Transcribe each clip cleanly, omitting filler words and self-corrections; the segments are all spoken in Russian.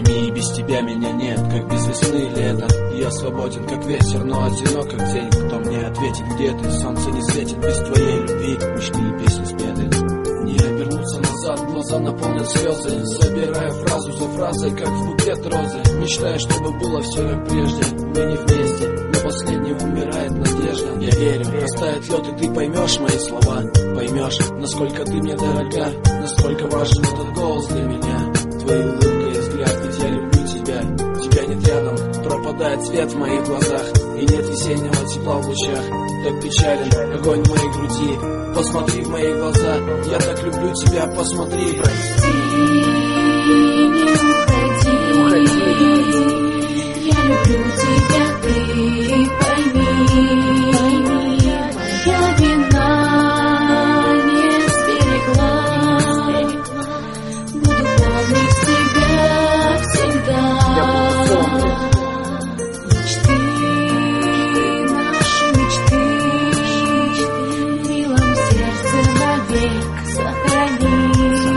Пойми, без тебя меня нет, как без весны лето. Я свободен, как ветер, но одинок, как день. Кто мне ответит, где ты? Солнце не светит без твоей любви. Мечты и песни спеты. Не обернуться назад, глаза наполнят слезы. Собирая фразу за фразой, как в букет розы. Мечтая, чтобы было все как прежде. Мы не вместе, но последний умирает надежда. Я верю, растает лед, и ты поймешь мои слова. Поймешь, насколько ты мне дорога, насколько важен этот голос для меня. Твои улыбка и взгляд, ведь я люблю тебя. Тебя нет рядом, пропадает свет в моих глазах. И нет весеннего тепла в лучах. Так печален огонь в моей груди. Посмотри в мои глаза, я так люблю тебя, посмотри. Прости, не уходи. Я люблю тебя, ты пойми. Моя вина не сберегла. Буду помнить тебя всегда. Мечты, наши мечты, в милом сердце навек сохрани.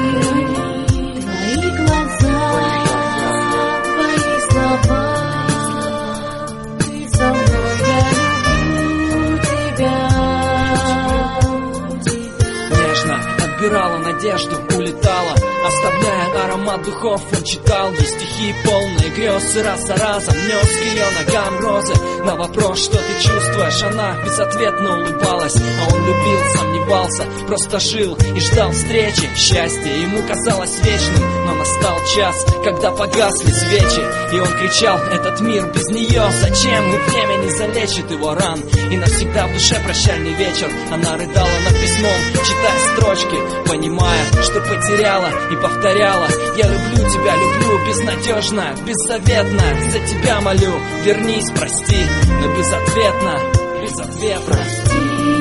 Твои глаза, твои слова. Ты со мной, я люблю тебя. Нежно отбирала надежду, улетала, оставляя аромат духов. Он читал ей стихи, полные грез, и раз за разом нес к ее ногам розы. На вопрос, что ты чувствуешь, она безответно улыбалась. А он любил, сомневался, просто жил и ждал встречи. Счастье ему казалось вечным, но настал час, когда погасли свечи. И он кричал: этот мир без нее зачем? И время не залечит его ран. И навсегда в душе прощальный вечер. Она рыдала над письмом, читая строчки, понимая, что потеряла, и повторяла: я люблю тебя, люблю, безнадежно, беззаветно. За тебя молю, вернись, прости, но безответно, безответно. Прости.